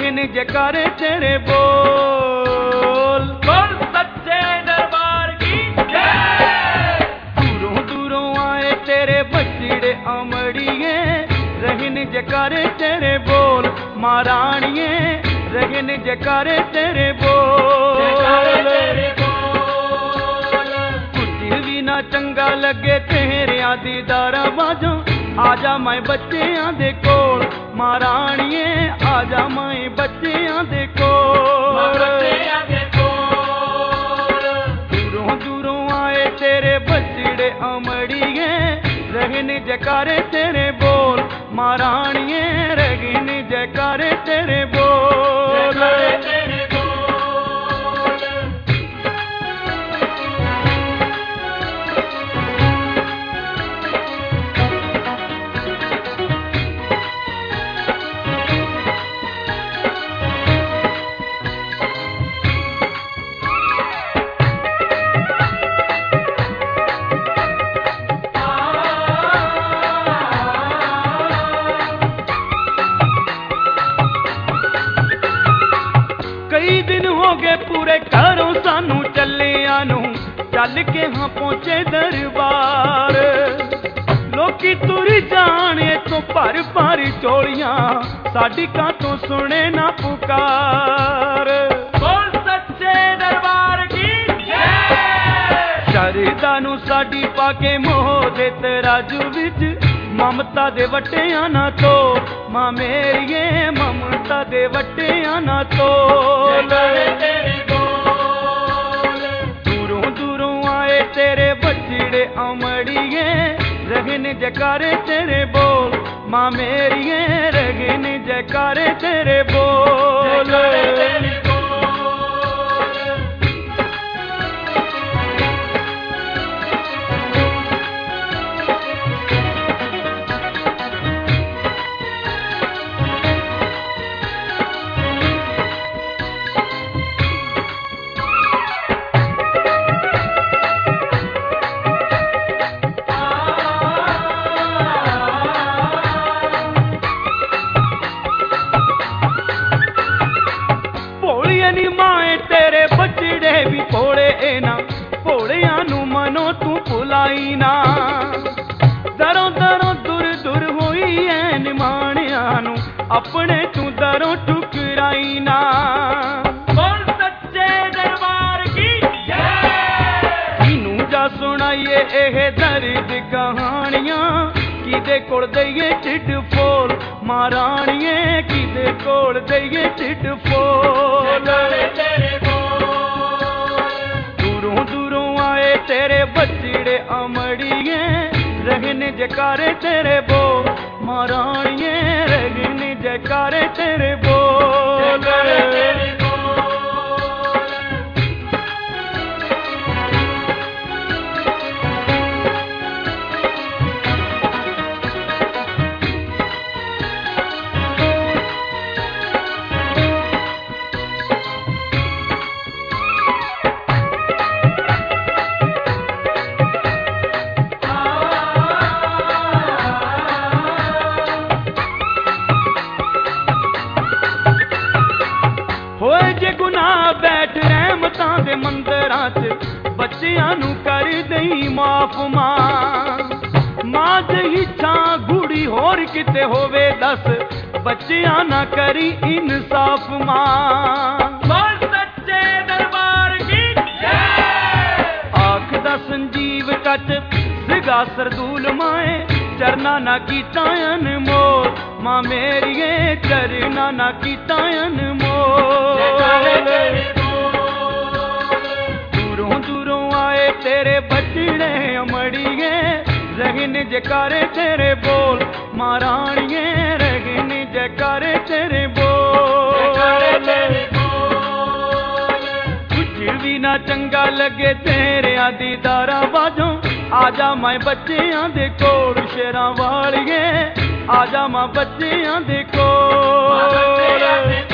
रहन जयकारे तेरे बोल। बोल सच्चे दरबार की जय। दूरों दूरों आए तेरे बछड़े अमड़िए, रहन जयकारे तेरे बोल। महारानिए रहन जयकारे तेरे बोल। कुछ भी ना चंगा लगे तेरे दीदारा बाजों, आजा मैं बच्चियां दे कोल। महारानिए आजा मैं बच्चियां दे कोल। दूरों दूरों आए तेरे बछड़े अमड़िए, रहन जयकारे तेरे बोल। महारानिए रहन जयकारे तेरे बोल। कई दिन हो गए पूरे घरों सानू चलिया नू, चल के हाँ पहुंचे दरबार। लोकी तुरी जाने तो भर भर चोलियां, साडी का तो सुने ना पुकार। बोल सच्चे दरबार की जय। शरदा नू साडी पाके मोह दे तराजू विच, ममता दे वटियां ना तो। मां मेरिए ममता दे वटियां ना तो। दूरों दूरों आए तेरे बछड़े अमड़िए, रहन जयकारे तेरे बोल। मां मेरिए रहन जयकारे तेरे बोल। तेरे बछड़े भी भोले ना, भोलिया नू मनो तू भुलाई ना। दरों दरों दूर दूर होई है निमाणिया नू, अपने तू दरों ठुकराई ना। बोल सच्चे दरबार की जय। इनू जा सुनाइए एह दर्द कहानियां, किदे कोल दईए ढिड फोल। महारानिए किदे कोल दईए ढिड फोल। दूरों दूरों आए तेरे बछड़े अमड़िए, रहन जयकारे तेरे बोल। महारानिए रहन जयकारे तेरे बोल। होए जे गुनाह बैठ रहमतां दे मंदिरां च, बच्चियां नू कर दई माफ मां। मां जही छां गुड़ी होर किते होवे दस, बच्चियां ना करी इंसाफ मां। बोल सच्चे दरबार की जय। आखदा संजीव कच सिगा सरदूल माए, चरना ना कीता अनमोल। मां मेरिए चरना ना कीता अनमोल। दूरों दूरों आए तेरे बछड़े अमड़िए, रहन जयकारे तेरे बोल। महारानिए रहन जयकारे तेरे बोल। कुछ भी ना चंगा लगे तेरे दीदारा बाजों, आजा मैं बच्चियां दे कोल। शेरां वालिए आजा मां बच्चियां दे कोल।